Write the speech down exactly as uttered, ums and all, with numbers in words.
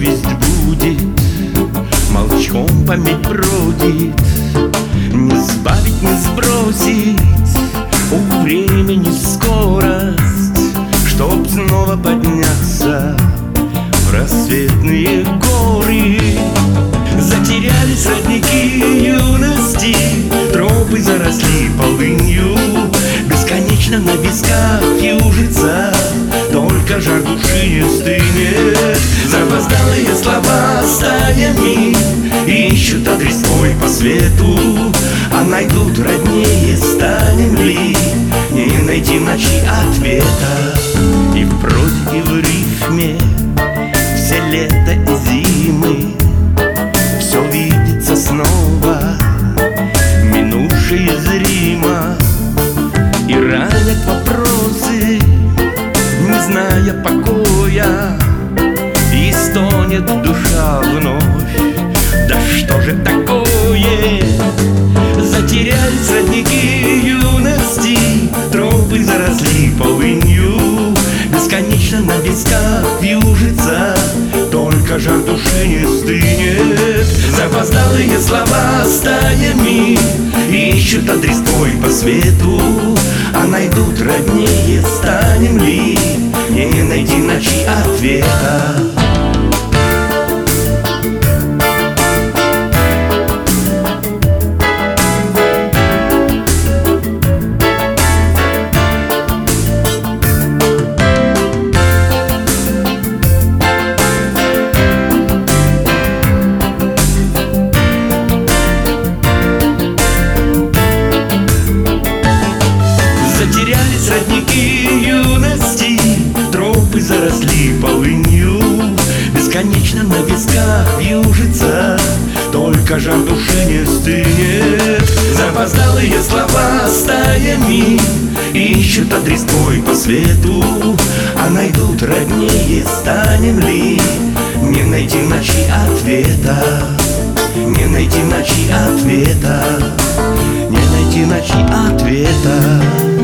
совесть будет, молчком память бродит. Не сбавить, не сбросить у времени скорость, чтоб снова подняться в рассветные горы. Затерялись родники юности, тропы заросли полынью. Бесконечно на висках южится, только жар души не стынет. Запоздалые слова стаями ищут адрес твой по свету, а найдут роднее станем ли, не найти в ночи ответа. И в прозе, и в рифме все лето и зимы все видится снова, минувшие зримо. И ранят вопросы, не зная покоя, и стонет душа вновь. Да что же такое? Затерялись родники юности, тропы заросли полынью. Бесконечно на висках вьюжится, только жар души не стынет. Запоздалые слова стаями ищут адрес твой по свету, а найдут роднее станем ли, не найти в ночи ответа. Затерялись родники юности, тропы заросли полынью. Бесконечно на висках вьюжится, только жар души не стынет. Запоздалые слова стаями ищут адрес твой по свету, а найдут роднее станем ли, не найти в ночи ответа. Не найти в ночи ответа, не найти в ночи ответа.